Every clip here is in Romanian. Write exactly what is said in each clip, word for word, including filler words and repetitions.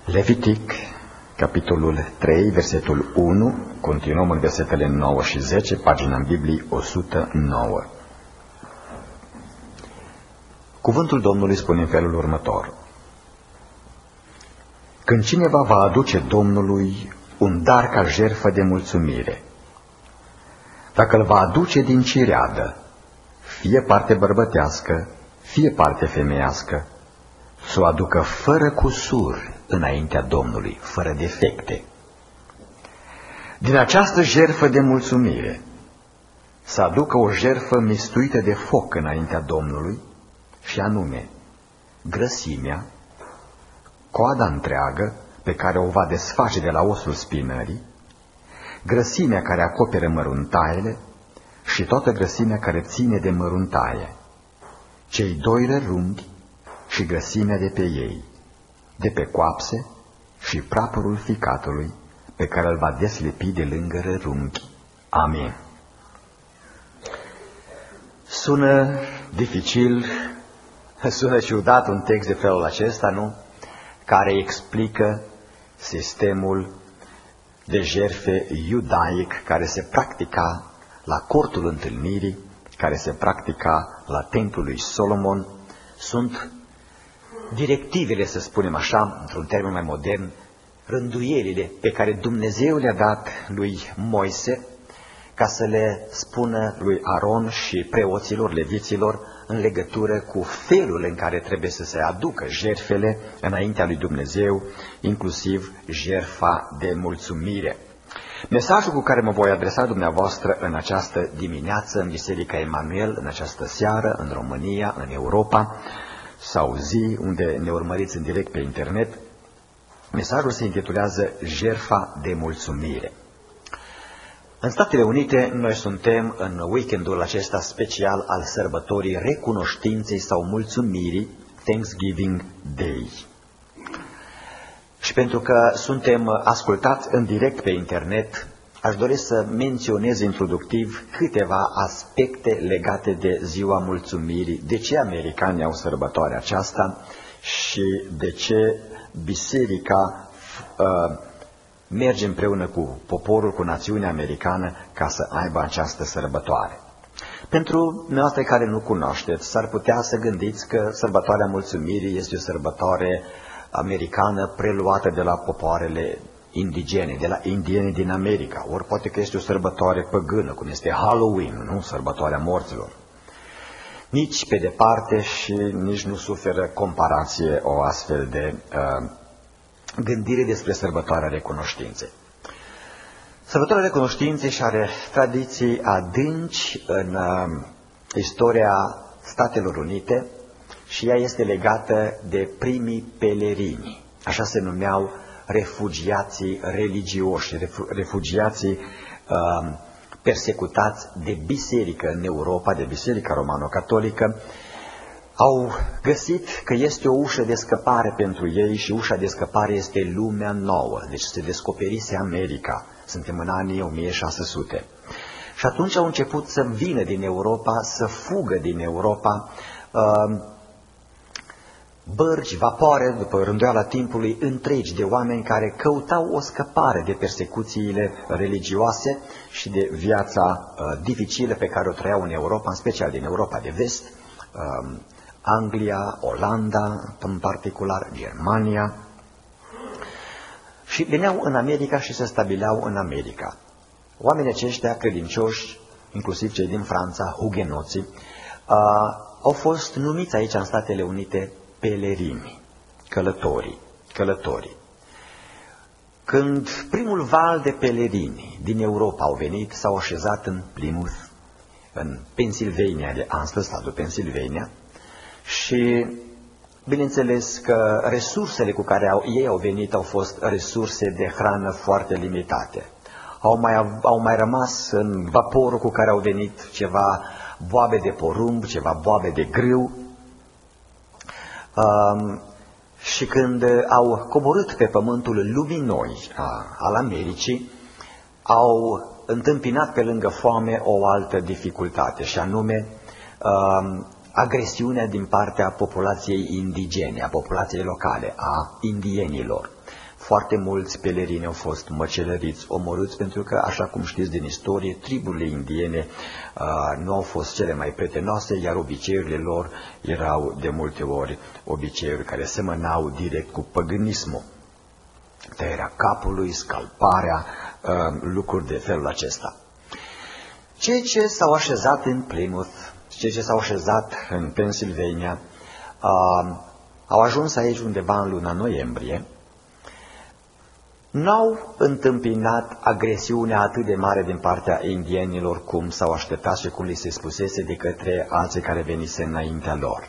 Levitic, capitolul trei, versetul unu, continuăm în versetele nouă și zece, pagina în Biblie o sută nouă. Cuvântul Domnului spune în felul următor: Când cineva va aduce Domnului un dar ca jertfă de mulțumire, dacă îl va aduce din cireadă, fie parte bărbătească, fie parte femeiască, să o aducă fără cusur înaintea Domnului, fără defecte. Din această jertfă de mulțumire să aducă o jertfă mistuită de foc înaintea Domnului, și anume grăsimea, coada întreagă pe care o va desface de la osul spinării, grăsimea care acoperă măruntaiele și toată grăsimea care ține de măruntaie, cei doi rărunghi și grăsimea de pe ei, de pe coapse și prapărul ficatului pe care îl va deslipi de lângă rărunghi. Amin. Sună dificil, sună ciudat un text de felul acesta, nu? Care explică sistemul de jertfe iudaic care se practica la cortul întâlnirii, care se practica la templul lui Solomon. Sunt directivele, să spunem așa, într-un termen mai modern, rânduielile pe care Dumnezeu le-a dat lui Moise ca să le spună lui Aron și preoților, leviților, în legătură cu felul în care trebuie să se aducă jertfele înaintea lui Dumnezeu, inclusiv jertfa de mulțumire. Mesajul cu care mă voi adresa dumneavoastră în această dimineață, în Biserica Emanuel, în această seară, în România, în Europa, sau zi unde ne urmăriți în direct pe internet, mesajul se intitulează Jertfa de mulțumire. În Statele Unite noi suntem în weekendul acesta special al sărbătorii recunoștinței sau mulțumirii, Thanksgiving Day. Și pentru că suntem ascultați în direct pe internet, aș dori să menționez introductiv câteva aspecte legate de Ziua Mulțumirii, de ce americanii au sărbătoarea aceasta și de ce biserica uh, merge împreună cu poporul, cu națiunea americană ca să aibă această sărbătoare. Pentru noastre care nu cunoașteți, s-ar putea să gândiți că sărbătoarea Mulțumirii este o sărbătoare americană preluată de la popoarele indigene, de la indieni din America, ori poate că este o sărbătoare păgână, cum este Halloween, nu? Sărbătoarea morților. Nici pe departe și nici nu suferă comparație o astfel de uh, gândire despre sărbătoarea recunoștinței. Sărbătoarea recunoștinței și are tradiții adânci în uh, istoria Statelor Unite și ea este legată de primii pelerini, așa se numeau refugiații religioși, refugiații uh, persecutați de biserică în Europa, de biserica romano-catolică. Au găsit că este o ușă de scăpare pentru ei și ușa de scăpare este lumea nouă, deci se descoperise America, suntem în anii o mie șase sute. Și atunci au început să vină din Europa, să fugă din Europa, uh, bărci, vapoare, după rânduiala timpului, întregi de oameni care căutau o scăpare de persecuțiile religioase și de viața uh, dificilă pe care o trăiau în Europa, în special din Europa de vest, uh, Anglia, Olanda, în particular Germania, și veneau în America și se stabileau în America. Oamenii aceștia credincioși, inclusiv cei din Franța, hugenoții, uh, au fost numiți aici în Statele Unite pelerini, călătorii, călătorii. Când primul val de pelerini din Europa au venit, s-au așezat în Plymouth, în Pennsylvania de astăzi, statul Pennsylvania, și bineînțeles că resursele cu care au, ei au venit au fost resurse de hrană foarte limitate. Au mai, au mai rămas în vaporul cu care au venit ceva boabe de porumb, ceva boabe de grâu. Um, și când au coborât pe pământul lumii noi a, al Americii, au întâmpinat pe lângă foame o altă dificultate, și anume um, agresiunea din partea populației indigene, a populației locale, a indienilor. Foarte mulți pelerini au fost măcelăriți, omorâți, pentru că, așa cum știți din istorie, triburile indiene uh, nu au fost cele mai prietenoase, iar obiceiurile lor erau de multe ori obiceiuri care semănau direct cu păgânismul. Tăierea capului, scalparea, uh, lucruri de felul acesta. Cei ce s-au așezat în Plymouth, cei ce s-au așezat în Pennsylvania, uh, au ajuns aici undeva în luna noiembrie, n-au întâmpinat agresiunea atât de mare din partea indienilor cum s-au așteptat și cum li se spusese de către alții care venise înaintea lor.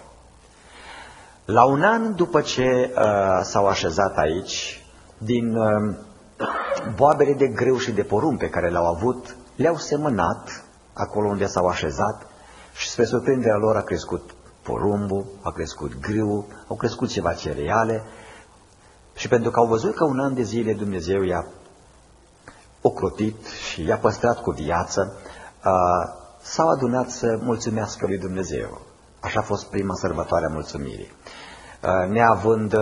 La un an după ce uh, s-au așezat aici, din uh, boabele de grâu și de porumb pe care le-au avut, le-au semănat acolo unde s-au așezat și spre surprinderea lor a crescut porumbul, a crescut grâul, au crescut ceva cereale. Și pentru că au văzut că un an de zile Dumnezeu i-a ocrotit și i-a păstrat cu viață, s-au adunat să mulțumească lui Dumnezeu. Așa a fost prima sărbătoare a mulțumirii. Neavând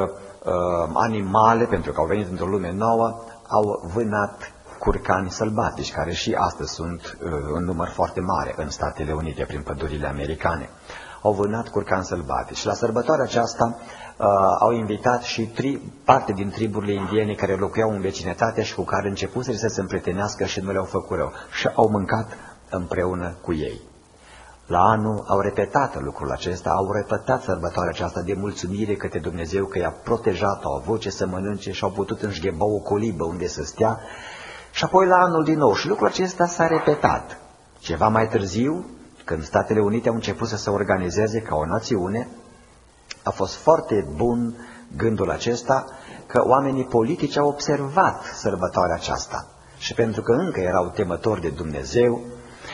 animale, pentru că au venit într-o lume nouă, au vânat curcani sălbatici, care și astăzi sunt în număr foarte mare în Statele Unite, prin pădurile americane. Au vânat curcani sălbatici. Și la sărbătoarea aceasta uh, au invitat și tri, parte din triburile indiene care locuiau în vecinătate și cu care începuseră să se împrietenească și nu le-au făcut rău. Și au mâncat împreună cu ei. La anul au repetat lucrul acesta, au repetat sărbătoarea aceasta de mulțumire către Dumnezeu că i-a protejat, au avut ce să mănânce și au putut înșgheba o colibă unde să stea. Și apoi la anul din nou. Și lucrul acesta s-a repetat. Ceva mai târziu, când Statele Unite au început să se organizeze ca o națiune, a fost foarte bun gândul acesta că oamenii politici au observat sărbătoarea aceasta. Și pentru că încă erau temători de Dumnezeu,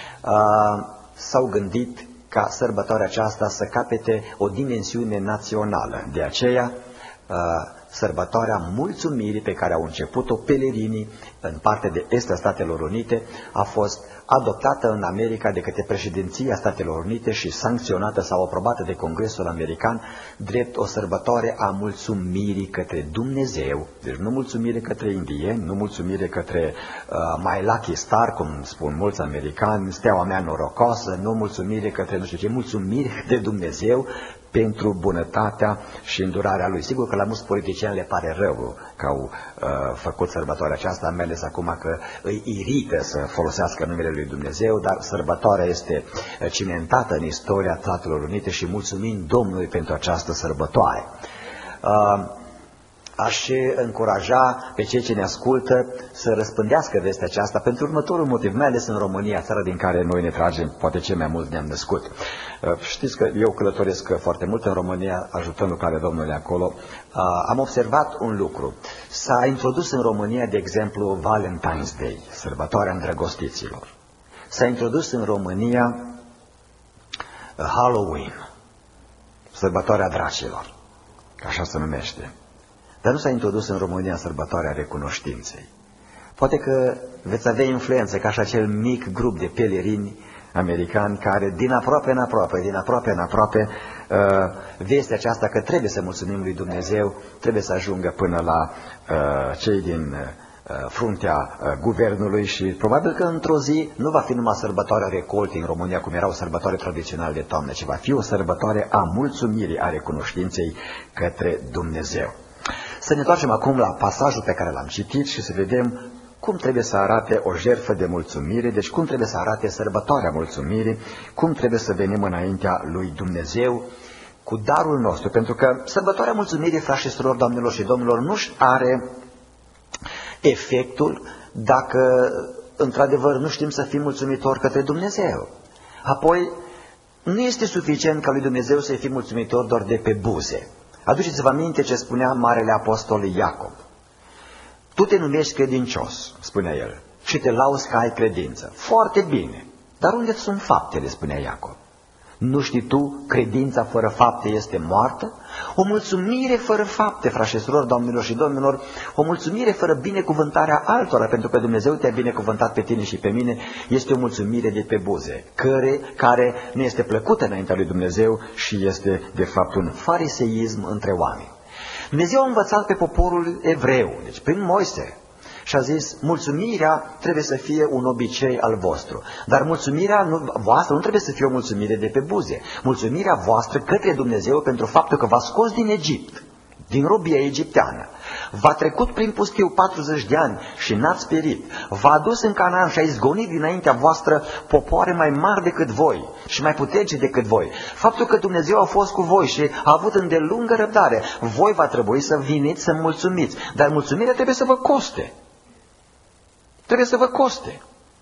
s-au gândit ca sărbătoarea aceasta să capete o dimensiune națională. De aceea, sărbătoarea mulțumirii pe care au început-o pelerinii în partea de est a Statelor Unite a fost adoptată în America de către președinția Statelor Unite și sancționată sau aprobată de Congresul American drept o sărbătoare a mulțumirii către Dumnezeu. Deci nu mulțumire către indieni, nu mulțumire către uh, my lucky star, cum spun mulți americani, steaua mea norocoasă, nu mulțumire către nu știu ce, mulțumire către Dumnezeu pentru bunătatea și îndurarea Lui. Sigur că la mulți politicieni le pare rău că au uh, făcut sărbătoarea aceasta, mai ales acum că îi irită să folosească numele Lui Dumnezeu, dar sărbătoarea este cimentată în istoria Statelor Unite și mulțumim Domnului pentru această sărbătoare. Uh, Aș încuraja pe cei ce ne ascultă să răspândească vestea aceasta pentru următorul motiv, mai ales în România, țara din care noi ne tragem, poate cei mai mulți ne-am născut. Știți că eu călătoresc foarte mult în România, ajutăm lucrarea Domnului acolo. Am observat un lucru. S-a introdus în România, de exemplu, Valentine's Day, sărbătoarea îndrăgostiților. S-a introdus în România Halloween, sărbătoarea dracilor, că așa se numește. Dar nu s-a introdus în România sărbătoarea recunoștinței. Poate că veți avea influență ca și acel mic grup de pelerini americani care din aproape în aproape, din aproape în aproape, uh, vestea aceasta că trebuie să mulțumim lui Dumnezeu, trebuie să ajungă până la uh, cei din uh, fruntea uh, guvernului și probabil că într-o zi nu va fi numai sărbătoarea recoltei în România, cum era o sărbătoare tradițională de toamnă, ci va fi o sărbătoare a mulțumirii, a recunoștinței către Dumnezeu. Să ne întoarcem acum la pasajul pe care l-am citit și să vedem cum trebuie să arate o jertfă de mulțumire, deci cum trebuie să arate sărbătoarea mulțumirii, cum trebuie să venim înaintea lui Dumnezeu cu darul nostru. Pentru că sărbătoarea mulțumirii, frați și surori, doamnelor și domnilor, nu-și are efectul dacă într-adevăr nu știm să fim mulțumitori către Dumnezeu. Apoi, nu este suficient ca lui Dumnezeu să fim mulțumitori doar de pe buze. Aduceți-vă aminte ce spunea Marele Apostol Iacob. Tu te numești credincios, spunea el, și te lauzi că ai credință. Foarte bine, dar unde sunt faptele, spunea Iacob? Nu știi tu, credința fără fapte este moartă? O mulțumire fără fapte, frați și surori, doamnelor și domnilor, o mulțumire fără binecuvântarea altora, pentru că Dumnezeu te-a binecuvântat pe tine și pe mine, este o mulțumire de pe buze, care, care nu este plăcută înaintea lui Dumnezeu și este de fapt un fariseism între oameni. Dumnezeu a învățat pe poporul evreu, deci prin Moise, și a zis, mulțumirea trebuie să fie un obicei al vostru. Dar mulțumirea nu, voastră nu trebuie să fie o mulțumire de pe buze. Mulțumirea voastră către Dumnezeu pentru faptul că v-a scos din Egipt, din robia egipteană. V-a trecut prin pustiu patruzeci de ani și n-ați pierit. V-a adus în Canaan și a izgonit dinaintea voastră popoare mai mari decât voi și mai puternice decât voi. Faptul că Dumnezeu a fost cu voi și a avut îndelungă răbdare, voi va trebui să veniți să mulțumiți. Dar mulțumirea trebuie să vă coste. Trebuie să vă coste.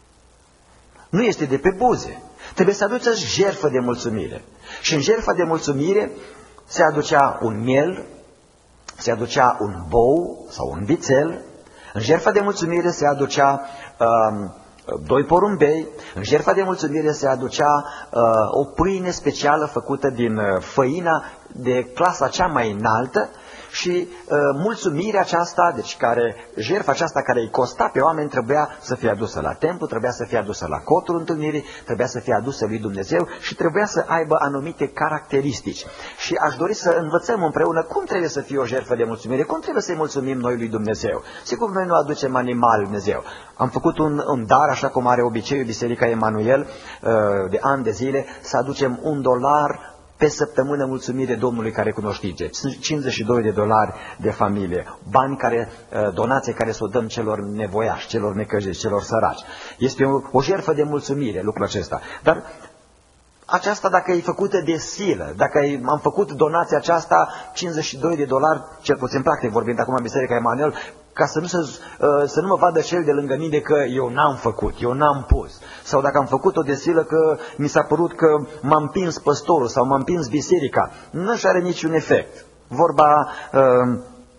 Nu este de pe buze. Trebuie să aduceți jertfă de mulțumire. Și în jertfa de mulțumire se aducea un miel, se aducea un bou sau un vițel. În jertfa de mulțumire se aducea um, doi porumbei. În jertfa de mulțumire se aducea uh, o pâine specială făcută din uh, făina de clasa cea mai înaltă. Și uh, mulțumirea aceasta, deci care, jertfa aceasta care îi costa pe oameni, trebuia să fie adusă la templu, trebuia să fie adusă la cotul întâlnirii, trebuia să fie adusă lui Dumnezeu și trebuia să aibă anumite caracteristici. Și aș dori să învățăm împreună cum trebuie să fie o jertfă de mulțumire, cum trebuie să-i mulțumim noi lui Dumnezeu. Sigur, noi nu aducem animal lui Dumnezeu. Am făcut un, un dar, așa cum are obiceiul Biserica Emanuel, uh, de ani de zile, să aducem un dolar pe săptămână mulțumire Domnului care cunoștinge. Sunt cincizeci și doi de dolari de familie. Bani care, donații care să o dăm celor nevoiași, celor necăjiți, celor săraci. Este o, o jertfă de mulțumire lucrul acesta. Dar aceasta dacă e făcută de silă, dacă am făcut donația aceasta, cincizeci și doi de dolari, cel puțin practic vorbind acum în Biserica Emanuel, ca să nu, să, să nu mă vadă cel de lângă mine că eu n-am făcut, eu n-am pus. Sau dacă am făcut-o de silă că mi s-a părut că m-am împins păstorul sau m-am împins biserica, nu și are niciun efect. Vorba uh,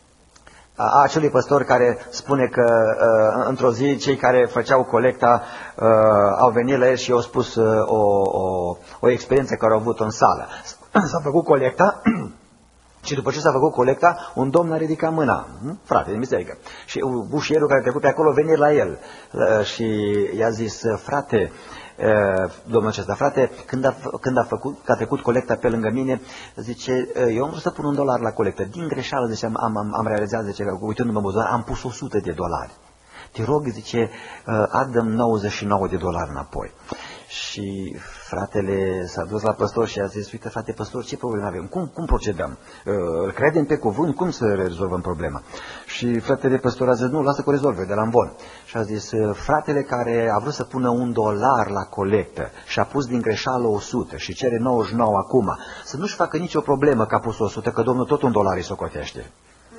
a acelui păstor care spune că uh, într-o zi cei care făceau colecta uh, au venit la el și i-au spus uh, o, o, o experiență care au avut în sală. S-a făcut colecta și după ce s-a făcut colecta, un domn a ridicat mâna, frate, din biserică. Și ușierul care a trecut pe acolo venit la el uh, și i-a zis, frate, uh, domnul acesta, frate, când a, când a făcut, că a trecut colecta pe lângă mine, zice, eu am vrut să pun un dolar la colectă. Din greșeală, zice, am, am, am realizat, zice, că uitându-mă în buzunar, am pus o sută de dolari. Te rog, zice, adă-mi nouăzeci și nouă de dolari înapoi. Și fratele s-a dus la păstor și a zis, uite frate păstor, ce probleme avem? Cum, cum procedăm? Îl credem pe cuvânt? Cum să rezolvăm problema? Și fratele păstor a zis, nu, lasă că o rezolve de la învon. Și a zis, fratele care a vrut să pună un dolar la colectă și a pus din greșeală o sută și cere nouăzeci și nouă acum, să nu-și facă nicio problemă că a pus o sută, că Domnul tot un dolar îi socotește.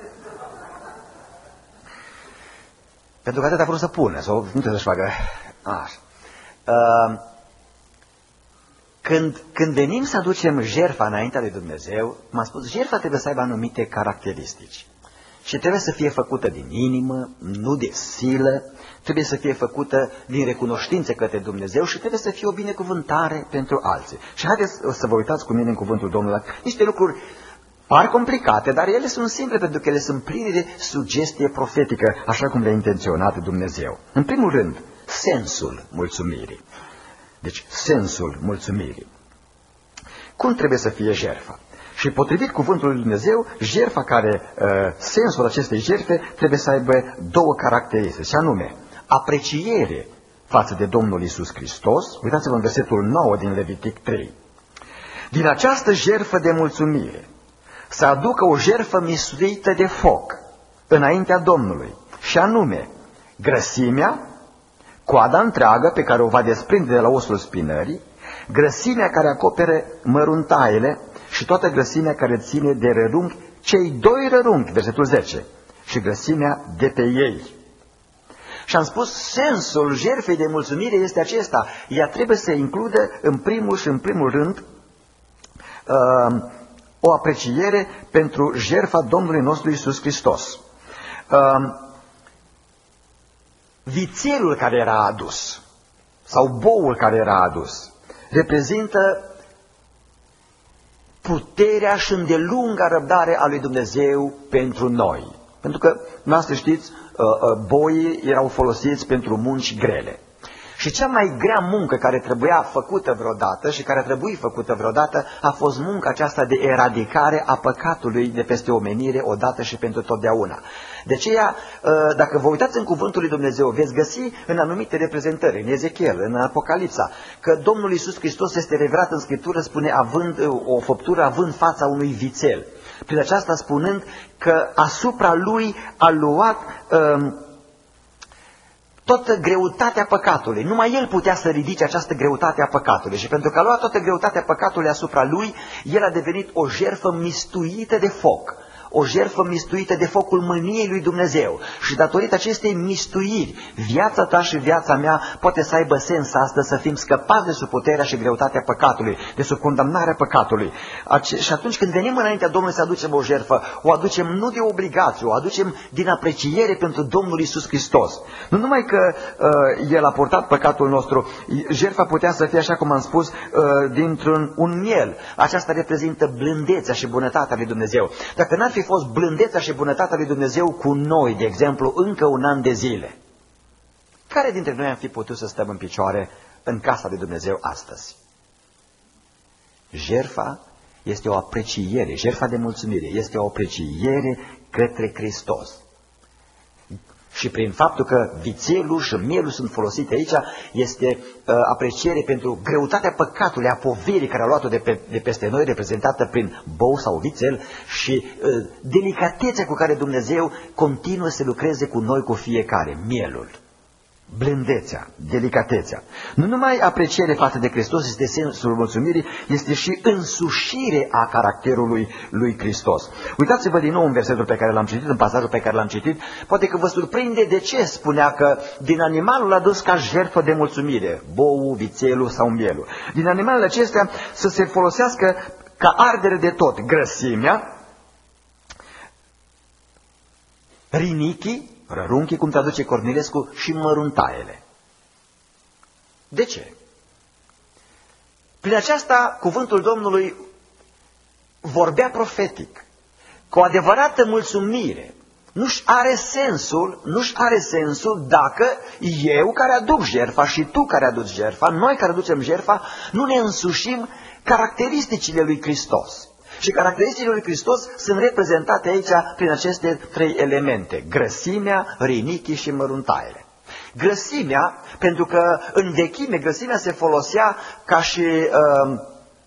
Pentru că atât a vrut să pună, sau nu trebuie să-și facă așa. Uh, Când, când venim să aducem jertfa înaintea lui Dumnezeu, m-am spus, jertfa trebuie să aibă anumite caracteristici. Și trebuie să fie făcută din inimă, nu de silă, trebuie să fie făcută din recunoștință către Dumnezeu și trebuie să fie o binecuvântare pentru alții. Și haideți să vă uitați cu mine în cuvântul Domnului. Niște lucruri par complicate, dar ele sunt simple pentru că ele sunt pline de sugestie profetică, așa cum le-a intenționat Dumnezeu. În primul rând, sensul mulțumirii. Deci, sensul mulțumirii. Cum trebuie să fie jertfa? Și potrivit cuvântului lui Dumnezeu, jertfa care, uh, sensul acestei jertfe trebuie să aibă două caracteristici, și anume, apreciere față de Domnul Iisus Hristos. Uitați-vă în versetul nouă din Levitic trei. Din această jertfă de mulțumire să aducă o jertfă misuită de foc înaintea Domnului, și anume, grăsimea, coada întreagă pe care o va desprinde de la osul spinării, grăsimea care acopere măruntaiele și toată grăsimea care ține de rărunchi, cei doi rărunchi, versetul zece, și grăsimea de pe ei. Și am spus, sensul jertfei de mulțumire este acesta. Ea trebuie să includă în primul și în primul rând uh, o apreciere pentru jertfa Domnului nostru Iisus Hristos. Uh, Vițelul care era adus, sau boul care era adus, reprezintă puterea și îndelunga răbdare a lui Dumnezeu pentru noi. Pentru că, noastră știți, boii erau folosiți pentru munci grele. Și cea mai grea muncă care trebuia făcută vreodată și care a trebuit făcută vreodată a fost munca aceasta de eradicare a păcatului de peste omenire odată și pentru totdeauna. De aceea, dacă vă uitați în cuvântul lui Dumnezeu, veți găsi în anumite reprezentări, în Ezechiel, în Apocalipsa, că Domnul Iisus Hristos este revelat în Scriptură, spune, având o făptură, având fața unui vițel. Prin aceasta spunând că asupra lui a luat um, toată greutatea păcatului. Numai el putea să ridice această greutate a păcatului. Și pentru că a luat toată greutatea păcatului asupra lui, el a devenit o jertfă mistuită de foc. O jertfă mistuită de focul mâniei lui Dumnezeu. Și datorită acestei mistuiri, viața ta și viața mea poate să aibă sens astăzi, să fim scăpați de sub puterea și greutatea păcatului, de sub condamnarea păcatului. Și atunci când venim înaintea Domnului să aducem o jertfă, o aducem nu de obligație, o aducem din apreciere pentru Domnul Iisus Hristos. Nu numai că uh, El a purtat păcatul nostru, jertfa putea să fie, așa cum am spus, uh, dintr-un un miel. Aceasta reprezintă blândețea și bunătatea lui Dumnezeu. Dacă n-ar fi fost blândețea și bunătatea lui Dumnezeu cu noi, de exemplu, încă un an de zile, care dintre noi am fi putut să stăm în picioare în casa lui Dumnezeu astăzi? Jertfa este o apreciere, jertfa de mulțumire este o apreciere către Hristos. Și prin faptul că vițelul și mielul sunt folosite aici, este uh, apreciere pentru greutatea păcatului, a poverii care a luat-o de, pe, de peste noi, reprezentată prin bou sau vițel, și uh, delicatețea cu care Dumnezeu continuă să lucreze cu noi, cu fiecare, mielul. Blândețea, delicatețea. Nu numai apreciere față de Hristos este sensul mulțumirii, este și însușire a caracterului lui Hristos. Uitați-vă din nou în versetul pe care l-am citit, în pasajul pe care l-am citit, poate că vă surprinde de ce spunea că din animalul adus ca jertfă de mulțumire, boul, vițelul sau mielul. Din animalele acestea să se folosească ca ardere de tot grăsimea, rinichii, rărunchii, cum traduce Cornilescu, și măruntaiele. De ce? Prin aceasta, cuvântul Domnului vorbea profetic, cu o adevărată mulțumire. Nu-și are sensul, nu-și are sensul dacă eu care aduc jertfa și tu care aduci jertfa, noi care aducem jertfa, nu ne însușim caracteristicile lui Hristos. Și caracteristicile lui Hristos sunt reprezentate aici prin aceste trei elemente: grăsimea, rinichii și măruntaiele. Grăsimea, pentru că în vechime grăsimea se folosea ca și uh,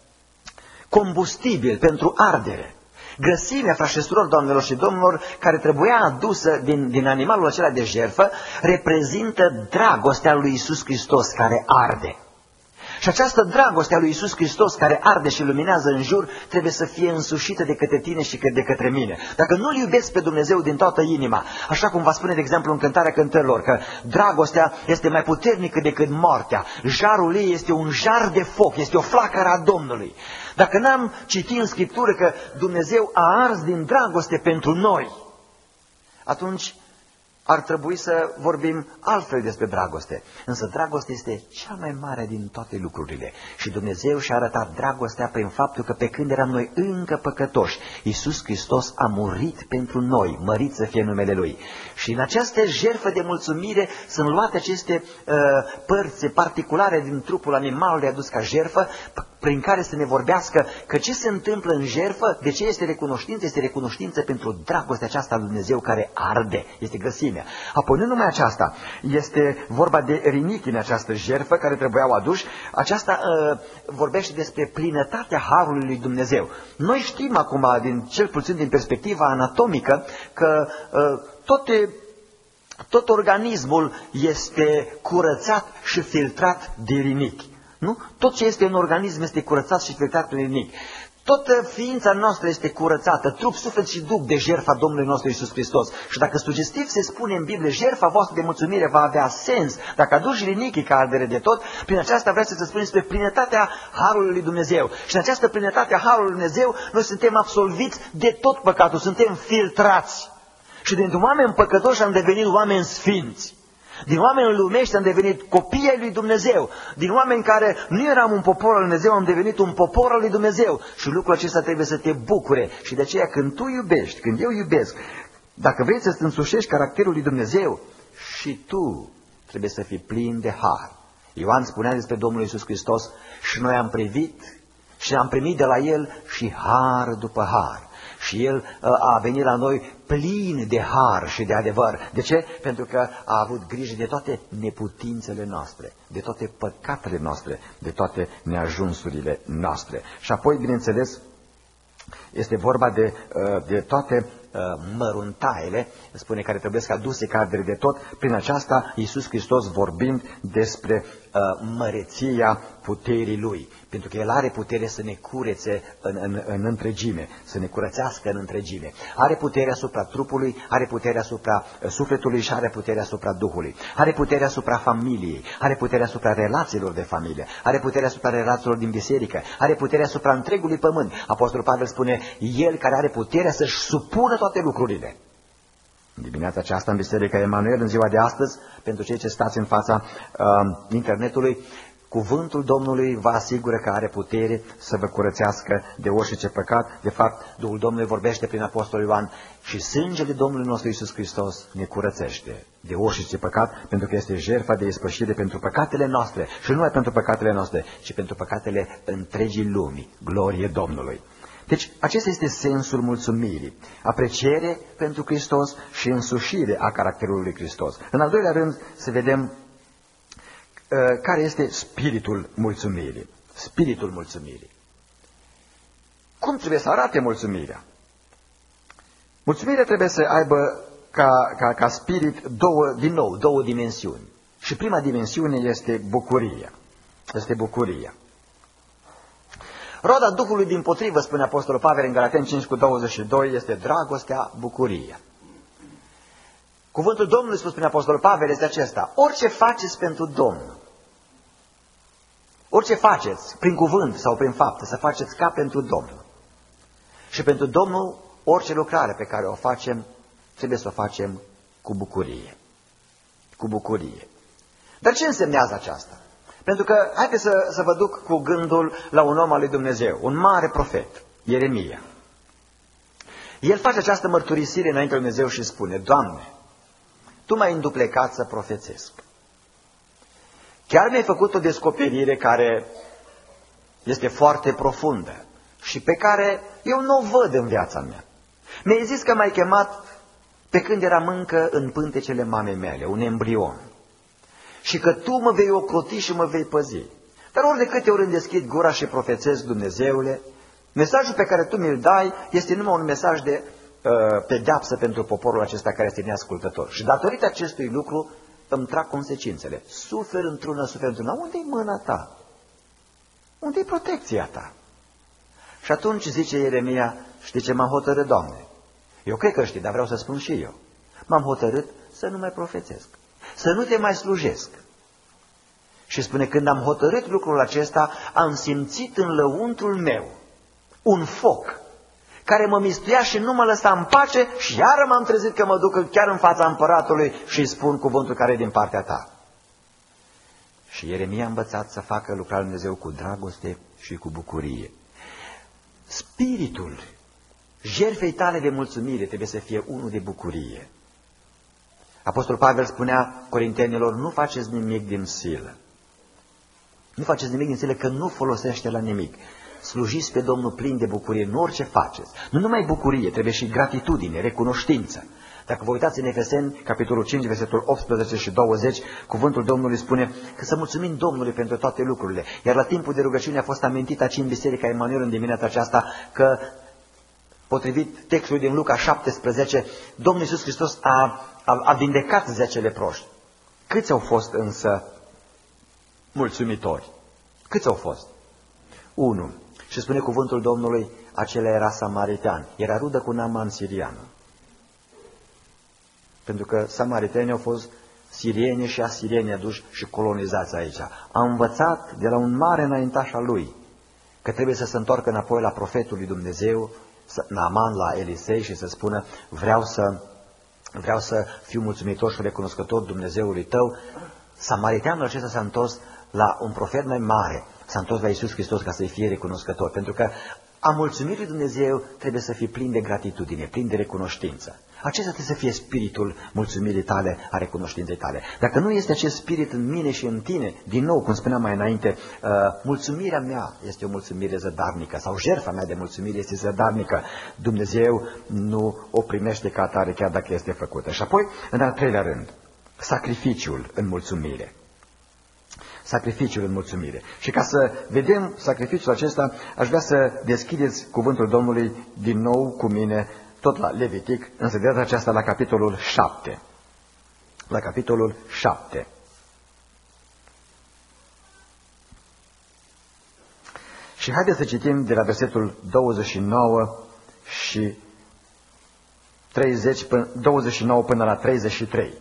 combustibil pentru ardere. Grăsimea, frați și surori, doamnelor și domnilor, care trebuia adusă din, din animalul acela de jertfă, reprezintă dragostea lui Iisus Hristos care arde. Și această dragoste a lui Iisus Hristos care arde și luminează în jur trebuie să fie însușită de către tine și de către mine. Dacă nu-L iubesc pe Dumnezeu din toată inima, așa cum va spune de exemplu în Cântarea Cântărilor, că dragostea este mai puternică decât moartea, jarul ei este un jar de foc, este o flacără a Domnului. Dacă n-am citit în Scriptură că Dumnezeu a ars din dragoste pentru noi, atunci ar trebui să vorbim altfel despre dragoste. Însă dragostea este cea mai mare din toate lucrurile. Și Dumnezeu și-a arătat dragostea prin faptul că pe când eram noi încă păcătoși, Iisus Hristos a murit pentru noi, mărit să fie numele Lui. Și în această jertfă de mulțumire sunt luate aceste uh, părți particulare din trupul animalului adus ca jertfă, prin care să ne vorbească că ce se întâmplă în jertfă, de ce este recunoștință, este recunoștință pentru dragostea aceasta lui Dumnezeu care arde, este grăsimea. Apoi nu numai aceasta, este vorba de rinichi în această jertfă care trebuiau aduși, aceasta uh, vorbește despre plinătatea harului lui Dumnezeu. Noi știm acum, din, cel puțin din perspectiva anatomică, că uh, toate tot organismul este curățat și filtrat de rinichi. Nu? Tot ce este în organism este curățat și filtrat prin rinichi. Toată ființa noastră este curățată, trup, suflet și duh, de jertfa Domnului nostru Iisus Hristos. Și dacă sugestiv se spune în Biblie, jertfa voastră de mulțumire va avea sens, dacă aduci rinichii ca ardere de tot, prin aceasta vrea să se spune despre plinătatea harului lui Dumnezeu. Și în această plinătate a harului lui Dumnezeu, noi suntem absolviți de tot păcatul, suntem filtrați. Și dintr-un oameni păcătoși am devenit oameni sfinți. Din oameni lumești am devenit copii ai lui Dumnezeu. Din oameni care nu eram un popor al lui Dumnezeu, am devenit un popor al lui Dumnezeu. Și lucrul acesta trebuie să te bucure. Și de aceea când tu iubești, când eu iubesc, dacă vrei să-ți însușești caracterul lui Dumnezeu, și tu trebuie să fii plin de har. Ioan spunea despre Domnul Iisus Hristos: și noi am privit și am primit de la El și har după har. Și El a venit la noi plin de har și de adevăr. De ce? Pentru că a avut grijă de toate neputințele noastre, de toate păcatele noastre, de toate neajunsurile noastre. Și apoi, bineînțeles, este vorba de, de toate măruntaiele, spune, care trebuie să aduse ca ardere de tot. Prin aceasta, Iisus Hristos vorbind despre uh, măreția puterii Lui. Pentru că El are putere să ne curețe în, în, în întregime, să ne curățească în întregime. Are putere asupra trupului, are putere asupra sufletului și are putere asupra Duhului. Are putere asupra familiei, are putere asupra relațiilor de familie, are putere asupra relațiilor din biserică, are putere asupra întregului pământ. Apostolul Pavel spune: El care are puterea să-și supună toate lucrurile. În dimineața aceasta, în Biserica Emanuel, în ziua de astăzi, pentru cei ce stați în fața uh, internetului, cuvântul Domnului vă asigură că are putere să vă curățească de orice păcat. De fapt, Duhul Domnului vorbește prin Apostolul Ioan: și sângele Domnului nostru Iisus Hristos ne curățește de orice păcat, pentru că este jertfa de ispășire pentru păcatele noastre. Și nu numai pentru păcatele noastre, ci pentru păcatele întregii lumii. Glorie Domnului! Deci, acesta este sensul mulțumirii: apreciere pentru Hristos și însușire a caracterului lui Hristos. În al doilea rând, să vedem uh, care este spiritul mulțumirii. Spiritul mulțumirii. Cum trebuie să arate mulțumirea? Mulțumirea trebuie să aibă ca, ca, ca spirit două, din nou, două dimensiuni. Și prima dimensiune este bucuria. Este bucuria. Roada Duhului dimpotrivă, spune Apostolul Pavel în Galateni cinci cu douăzeci și doi, este dragostea, bucuria. Cuvântul Domnului spus prin Apostolul Pavel este acesta: orice faceți pentru Domnul, orice faceți, prin cuvânt sau prin faptă, să faceți ca pentru Domnul. Și pentru Domnul, orice lucrare pe care o facem, trebuie să o facem cu bucurie. Cu bucurie. Dar ce însemnează aceasta? Pentru că, haideți să, să vă duc cu gândul la un om al lui Dumnezeu, un mare profet, Ieremia. El face această mărturisire înainte lui Dumnezeu și spune: Doamne, Tu m-ai înduplecat să profețesc. Chiar mi-ai făcut o descoperire care este foarte profundă și pe care eu nu o văd în viața mea. Mi-ai zis că m-ai chemat pe când eram încă în pântecele mamei mele, un embrion. Și că Tu mă vei ocroti și mă vei păzi. Dar ori de câte ori îmi deschid gura și profețesc, Dumnezeule, mesajul pe care Tu mi-l dai este numai un mesaj de uh, pedeapsă pentru poporul acesta care este neascultător. Și datorită acestui lucru îmi trag consecințele. Sufer într-una, sufer într-una. Unde-i mâna Ta? Unde-i protecția Ta? Și atunci zice Ieremia: știi ce m-am hotărât, Doamne? Eu cred că știi, dar vreau să spun și eu. M-am hotărât să nu mai profețesc, să nu Te mai slujesc. Și spune: când am hotărât lucrul acesta, am simțit în lăuntrul meu un foc care mă mistuia și nu mă lăsa în pace și iară m-am trezit că mă duc chiar în fața împăratului și îi spun cuvântul care e din partea Ta. Și Ieremia a învățat să facă lucrarea lui Dumnezeu cu dragoste și cu bucurie. Spiritul jertfei tale de mulțumire trebuie să fie unul de bucurie. Apostolul Pavel spunea corintenilor: nu faceți nimic din silă. Nu faceți nimic din silă, că nu folosește la nimic. Slujiți pe Domnul plin de bucurie în orice faceți. Nu numai bucurie, trebuie și gratitudine, recunoștință. Dacă vă uitați în Efeseni, capitolul cinci, versetul optsprezece și douăzeci, cuvântul Domnului spune că să mulțumim Domnului pentru toate lucrurile. Iar la timpul de rugăciune a fost amintit aici în Biserica Emanuel în dimineața aceasta că, potrivit textului din Luca șaptesprezece, Domnul Iisus Hristos a, a, a vindecat zece leproși. Câți au fost însă mulțumitori? Câți au fost? Unu. Și spune cuvântul Domnului: acela era samaritean, era rudă cu Naaman sirianul. Pentru că samaritenii au fost sirieni și asirieni aduși și colonizați aici. A învățat de la un mare înaintaș al lui că trebuie să se întoarcă înapoi la profetul lui Dumnezeu, Naaman, la Elisei, și să spună: vreau să vreau să fiu mulțumitor și recunoscător Dumnezeului tău. Samariteanul acesta s-a întors la un profet mai mare, s-a întors la Iisus Hristos ca să-i fie recunoscător, pentru că a mulțumit lui Dumnezeu trebuie să fii plin de gratitudine, plin de recunoștință. Acesta trebuie să fie spiritul mulțumirii tale, a recunoștinței tale. Dacă nu este acest spirit în mine și în tine, din nou, cum spuneam mai înainte, uh, mulțumirea mea este o mulțumire zădarnică sau jertfa mea de mulțumire este zădarnică, Dumnezeu nu o primește ca atare chiar dacă este făcută. Și apoi, în al treilea rând, sacrificiul în mulțumire. Sacrificiul în mulțumire. Și ca să vedem sacrificiul acesta, aș vrea să deschideți cuvântul Domnului din nou cu mine, tot la Levitic, însă de data aceasta la capitolul șapte. La capitolul șapte. Și haideți să citim de la versetul douăzeci și nouă și treizeci, douăzeci și nouă până la treizeci și trei.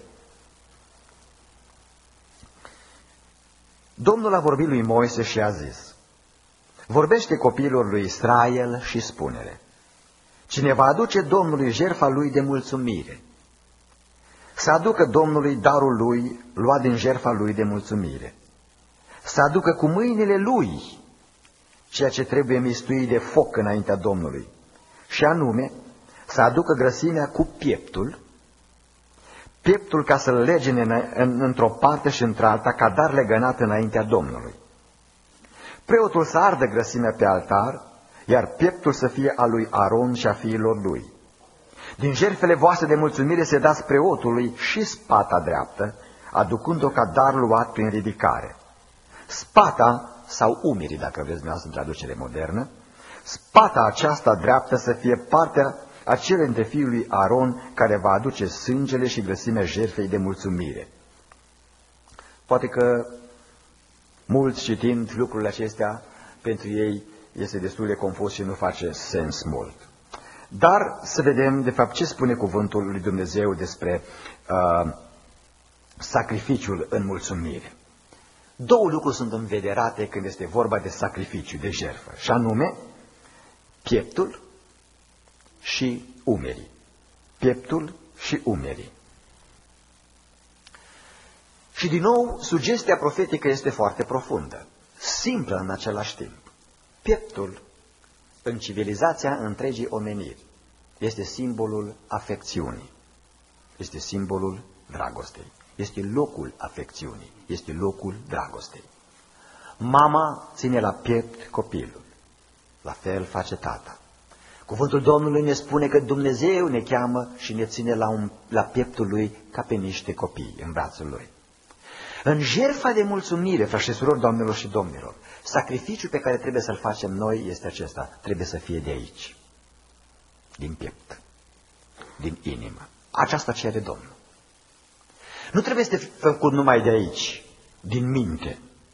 Domnul a vorbit lui Moise și a zis: vorbește copiilor lui Israel și spune-le: cine va aduce Domnului jertfa lui de mulțumire, să aducă Domnului darul lui luat din jertfa lui de mulțumire, să aducă cu mâinile lui ceea ce trebuie mistuit de foc înaintea Domnului, și anume să aducă grăsimea cu pieptul, pieptul ca să-l lege în, în, într-o parte și într-alta ca dar legănat înaintea Domnului. Preotul să ardă grăsimea pe altar, iar pieptul să fie al lui Aron și a fiilor lui. Din jertfele voastre de mulțumire se dați preotului și spata dreaptă, aducând-o ca dar luat prin ridicare. Spata, sau umerii, dacă vreți dumneavoastră în traducere modernă, spata aceasta dreaptă să fie partea acele dintre fiul lui Aron care va aduce sângele și grăsimea jertfei de mulțumire. Poate că mulți citind lucrurile acestea, pentru ei este destul de confuz și nu face sens mult. Dar să vedem, de fapt, ce spune cuvântul lui Dumnezeu despre uh, sacrificiul în mulțumire. Două lucruri sunt învederate când este vorba de sacrificiu, de jertfă, și anume pieptul și umerii. Pieptul și umerii. Și din nou, sugestia profetică este foarte profundă, simplă în același timp. Pieptul, în civilizația întregii omeniri, este simbolul afecțiunii, este simbolul dragostei, este locul afecțiunii, este locul dragostei. Mama ține la piept copilul, la fel face tata. Cuvântul Domnului ne spune că Dumnezeu ne cheamă și ne ține la, un, la pieptul Lui ca pe niște copii în brațul Lui. În jertfa de mulțumire, frați și surori, doamnelor și domnilor, sacrificiul pe care trebuie să-l facem noi este acesta. Trebuie să fie de aici, din piept, din inimă. Aceasta cere Domnul. Nu trebuie să fie făcut numai de aici, din minte.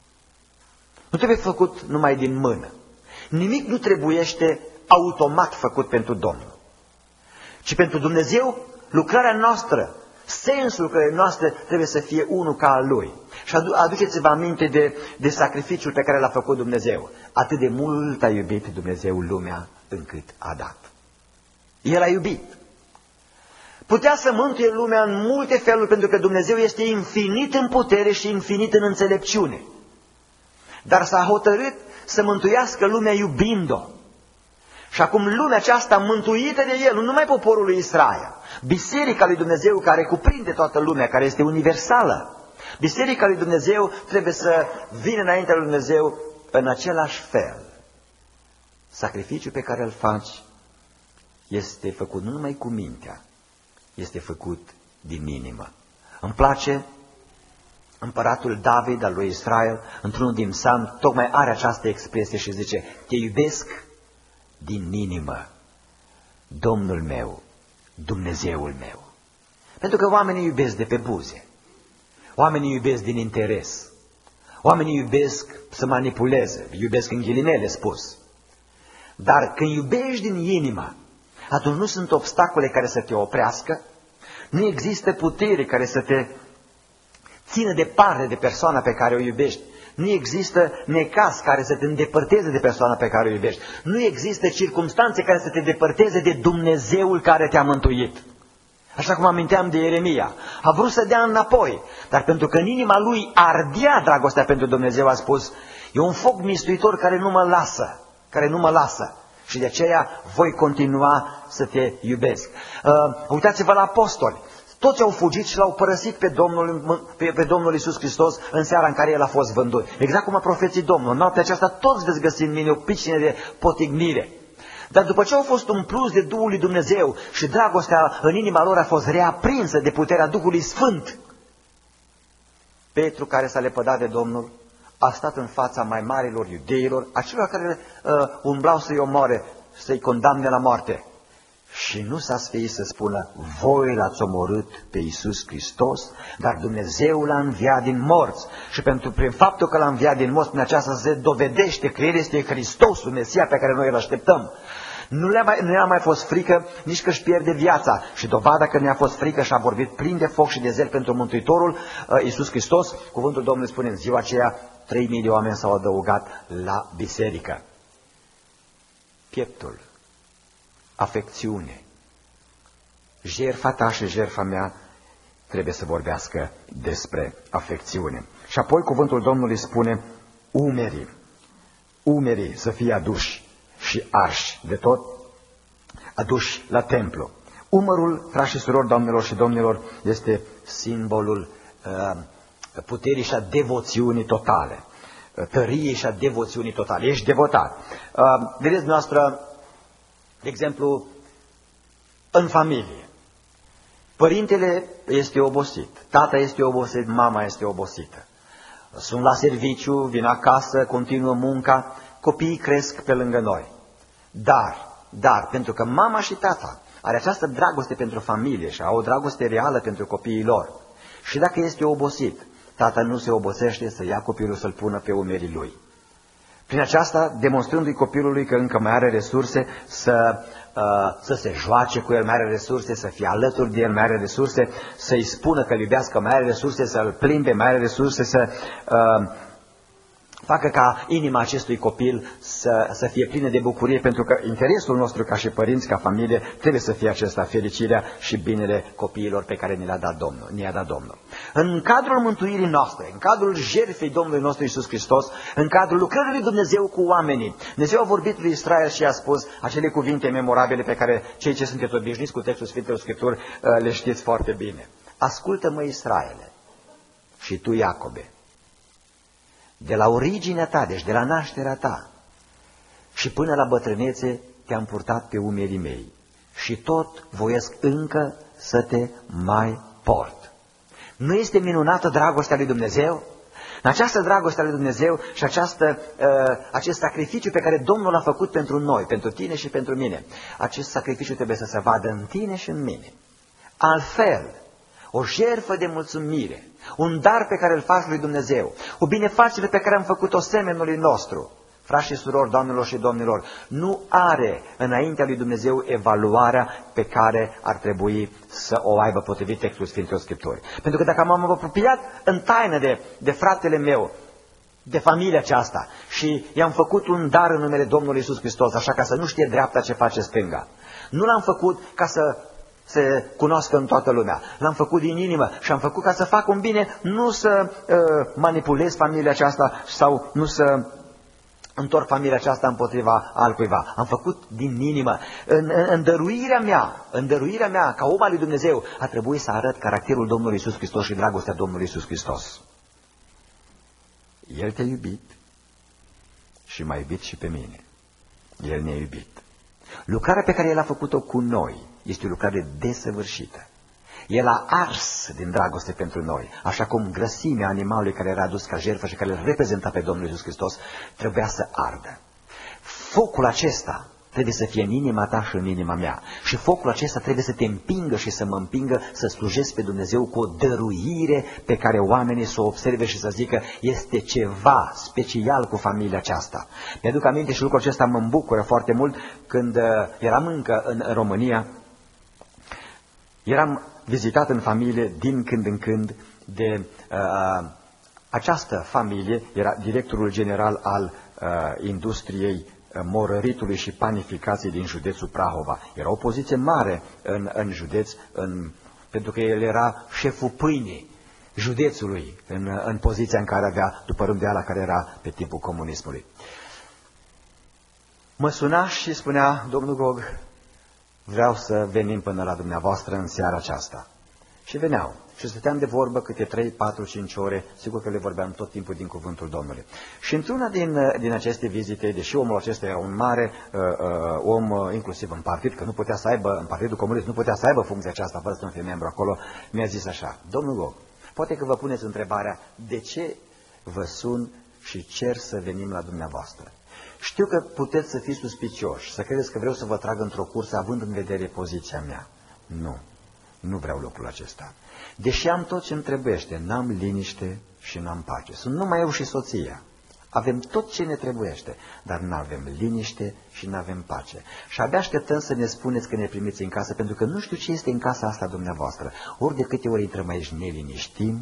Nu trebuie făcut numai din mână. Nimic nu trebuiește automat făcut pentru Domnul. Ci pentru Dumnezeu, lucrarea noastră, sensul lucrării noastre trebuie să fie unul ca al Lui. Și aduceți-vă aminte de, de sacrificiul pe care l-a făcut Dumnezeu. Atât de mult a iubit Dumnezeu lumea încât a dat. El a iubit. Putea să mântuie lumea în multe feluri pentru că Dumnezeu este infinit în putere și infinit în înțelepciune. Dar s-a hotărât să mântuiască lumea iubind-o. Și acum lumea aceasta mântuită de El, nu numai poporul lui Israel, Biserica lui Dumnezeu care cuprinde toată lumea, care este universală. Biserica lui Dumnezeu trebuie să vină înaintea lui Dumnezeu în același fel. Sacrificiul pe care îl faci este făcut nu numai cu mintea, este făcut din inimă. Îmi place împăratul David al lui Israel, într-unul din psalmi, tocmai are această expresie și zice: te iubesc din inimă, Domnul meu, Dumnezeul meu. Pentru că oamenii iubesc de pe buze, oamenii iubesc din interes, oamenii iubesc să manipuleze, iubesc în ghilimele spus. Dar când iubești din inimă, atunci nu sunt obstacole care să te oprească, nu există putere care să te țină departe de persoana pe care o iubești. Nu există necaz care să te îndepărteze de persoana pe care o iubești. Nu există circumstanțe care să te depărteze de Dumnezeul care te-a mântuit. Așa cum aminteam de Ieremia. A vrut să dea înapoi, dar pentru că în inima lui ardea dragostea pentru Dumnezeu, a spus, e un foc mistuitor care nu mă lasă, care nu mă lasă. Și de aceea voi continua să te iubesc. Uh, uitați-vă la apostoli. Toți au fugit și l-au părăsit pe Domnul, pe, pe Domnul Iisus Hristos în seara în care El a fost vândut. Exact cum a profețit Domnul. În noaptea aceasta toți veți găsi în mine o picină de potignire. Dar după ce au fost umpluți de Duhul lui Dumnezeu și dragostea în inima lor a fost reaprinsă de puterea Duhului Sfânt, Petru, care s-a lepădat de Domnul, a stat în fața mai marilor iudeilor, acelor care uh, umblau să-i omoare, să-i condamne la moarte. Și nu s-a sfăit să spună, voi l-ați omorât pe Iisus Hristos, dar Dumnezeu l-a înviat din morți. Și pentru prin faptul că l-a înviat din morți, prin aceasta se dovedește că El este Hristosul, Mesia pe care noi îl așteptăm. Nu le-a mai, nu le-a mai fost frică nici că își pierde viața. Și dovada că nu i-a fost frică și a vorbit plin de foc și de zel pentru Mântuitorul uh, Iisus Hristos. Cuvântul Domnului spune, în ziua aceea trei mii de oameni s-au adăugat la biserică. Pieptul, afecțiune, jertfa ta și jertfa mea trebuie să vorbească despre afecțiune. Și apoi cuvântul Domnului spune, umerii, umerii să fie aduși și arși de tot, aduși la templu. Umărul, frați și surori, doamnelor și domnilor, este simbolul uh, puterii și a devoțiunii totale, tăriei și a devoțiunii totale. Ești devotat. Uh, vedeți noastră, de exemplu, în familie. Părintele este obosit, tata este obosit, mama este obosită. Sunt la serviciu, vin acasă, continuă munca, copiii cresc pe lângă noi. Dar, dar, pentru că mama și tata are această dragoste pentru familie și au o dragoste reală pentru copiii lor, și dacă este obosit, tata nu se obosește să ia copilul să-l pună pe umerii lui. Prin aceasta, demonstrându-i copilului că încă mai are resurse să, uh, să se joace cu el, mai are resurse să fie alături de el, mai are resurse să-i spună că îl iubească, mai are resurse să-l plimbe, mai are resurse să uh, facă ca inima acestui copil să, să fie plină de bucurie, pentru că interesul nostru ca și părinți, ca familie, trebuie să fie acesta, fericirea și binele copiilor pe care ne-a dat Domnul. Ne-a dat Domnul. În cadrul mântuirii noastre, în cadrul jertfei Domnului nostru Iisus Hristos, în cadrul lucrării lui Dumnezeu cu oamenii, Dumnezeu a vorbit lui Israel și a spus acele cuvinte memorabile pe care cei ce sunteți obișnuiți cu textul Sfintelor Scripturi le știți foarte bine. Ascultă-mă, Israele, și tu, Iacobe, de la originea ta, deci de la nașterea ta, și până la bătrânețe te-am purtat pe umerii mei și tot voiesc încă să te mai port. Nu este minunată dragostea lui Dumnezeu? În această dragoste a lui Dumnezeu și această, uh, acest sacrificiu pe care Domnul l-a făcut pentru noi, pentru tine și pentru mine, acest sacrificiu trebuie să se vadă în tine și în mine. Altfel, o jertfă de mulțumire, un dar pe care îl faci lui Dumnezeu, o binefacere pe care am făcut-o semenului nostru, frați și surori, doamnelor și domnilor, nu are înaintea lui Dumnezeu evaluarea pe care ar trebui să o aibă potrivit textul Sfintelor Scripturi. Pentru că dacă m-am apropiat în taină de, de fratele meu, de familia aceasta, și i-am făcut un dar în numele Domnului Iisus Hristos, așa ca să nu știe dreapta ce face stânga, nu l-am făcut ca să se cunoască în toată lumea. L-am făcut din inimă și am făcut ca să fac un bine, nu să uh, manipulez familia aceasta sau nu să întorc familia aceasta împotriva altcuiva. Am făcut din inimă. În, în, în dăruirea mea, în dăruirea mea, ca om al lui Dumnezeu, a trebuit să arăt caracterul Domnului Iisus Hristos și dragostea Domnului Iisus Hristos. El te-a iubit și m-a iubit și pe mine. El ne-a iubit. Lucrarea pe care El a făcut-o cu noi este o lucrare desăvârșită. El a ars din dragoste pentru noi, așa cum grăsimea animalului care era adus ca jertfă și care îl reprezenta pe Domnul Iisus Hristos trebuia să ardă. Focul acesta trebuie să fie în inima ta și în inima mea. Și focul acesta trebuie să te împingă și să mă împingă să slujesc pe Dumnezeu cu o dăruire pe care oamenii să o observe și să zică este ceva special cu familia aceasta. Mi-aduc aminte și lucrul acesta mă îmbucură foarte mult când eram încă în România. Eram vizitat în familie din când în când de uh, această familie, era directorul general al uh, industriei morăritului și panificației din județul Prahova. Era o poziție mare în, în județ, în pentru că el era șeful pâinii județului în, în poziția în care avea, după rânduiala care era pe timpul comunismului. Mă suna și spunea: domnul Gog, vreau să venim până la dumneavoastră în seara aceasta. Și veneau. Și stăteam de vorbă câte trei, patru, cinci ore, sigur că le vorbeam tot timpul din cuvântul Domnului. Și într-una din, din aceste vizite, deși omul acesta era un mare uh, uh, om, uh, inclusiv în partid, că nu putea să aibă, în Partidul Comunist, nu putea să aibă funcția aceasta fără să nu fie membru acolo, mi-a zis așa: domnul Gog, poate că vă puneți întrebarea, de ce vă sun și cer să venim la dumneavoastră? Știu că puteți să fiți suspicioși, să credeți că vreau să vă trag într-o cursă având în vedere poziția mea. Nu, nu vreau lucrul acesta. Deși am tot ce-mi trebuiește, n-am liniște și n-am pace. Sunt numai eu și soția. Avem tot ce ne trebuiește, dar n-avem liniște și n-avem pace. Și abia așteptăm să ne spuneți că ne primiți în casă, pentru că nu știu ce este în casa asta dumneavoastră. Ori de câte ori intrăm aici ne liniștim,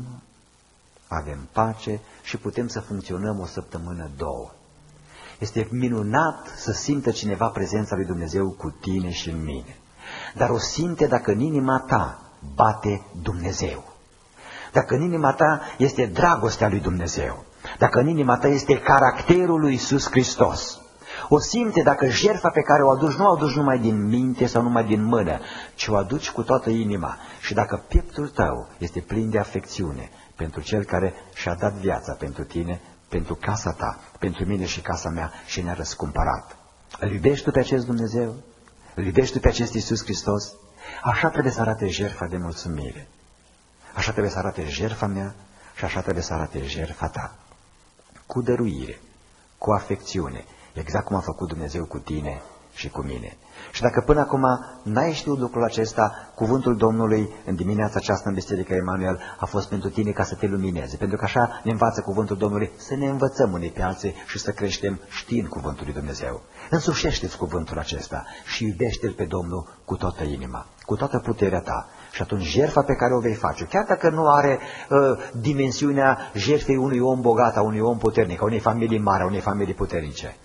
avem pace și putem să funcționăm o săptămână, două. Este minunat să simtă cineva prezența lui Dumnezeu cu tine și în mine. Dar o simte dacă în inima ta bate Dumnezeu. Dacă în inima ta este dragostea lui Dumnezeu. Dacă în inima ta este caracterul lui Iisus Hristos. O simte dacă jertfa pe care o aduci nu o aduci numai din minte sau numai din mână, ci o aduci cu toată inima. Și dacă pieptul tău este plin de afecțiune pentru cel care și-a dat viața pentru tine, pentru casa ta, pentru mine și casa mea și ne-a răscumpărat. Îl iubești tu pe acest Dumnezeu? Îl iubești tu pe acest Iisus Hristos? Așa trebuie să arate jertfa de mulțumire. Așa trebuie să arate jertfa mea și așa trebuie să arate jertfa ta. Cu dăruire, cu afecțiune, exact cum a făcut Dumnezeu cu tine și cu mine. Și dacă până acum n-ai știut lucrul acesta, cuvântul Domnului în dimineața aceasta în Biserica Emanuel a fost pentru tine ca să te lumineze. Pentru că așa ne învață cuvântul Domnului, să ne învățăm unii pe alții și să creștem știind cuvântul lui Dumnezeu. Însușește-ți cuvântul acesta și iubește-L pe Domnul cu toată inima, cu toată puterea ta. Și atunci jertfa pe care o vei face, chiar dacă nu are uh, dimensiunea jertfei unui om bogat, a unui om puternic, a unei familii mari, a unei familii puternice,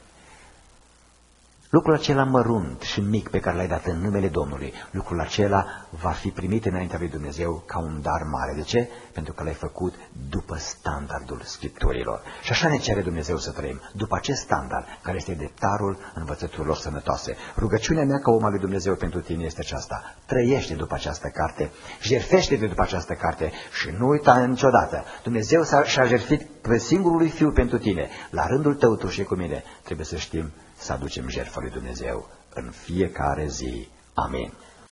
lucrul acela mărunt și mic pe care l-ai dat în numele Domnului, lucrul acela va fi primit înaintea lui Dumnezeu ca un dar mare. De ce? Pentru că l-ai făcut după standardul Scripturilor. Și așa ne cere Dumnezeu să trăim, după acest standard, care este dreptarul învățăturilor sănătoase. Rugăciunea mea ca om al lui Dumnezeu pentru tine este aceasta: trăiește după această carte, jertfește-te după această carte și nu uita niciodată, Dumnezeu și-a jertfit pe singurul lui Fiu pentru tine. La rândul tău, tu și cu mine, trebuie să știm să aducem jertfa lui Dumnezeu în fiecare zi. Amin.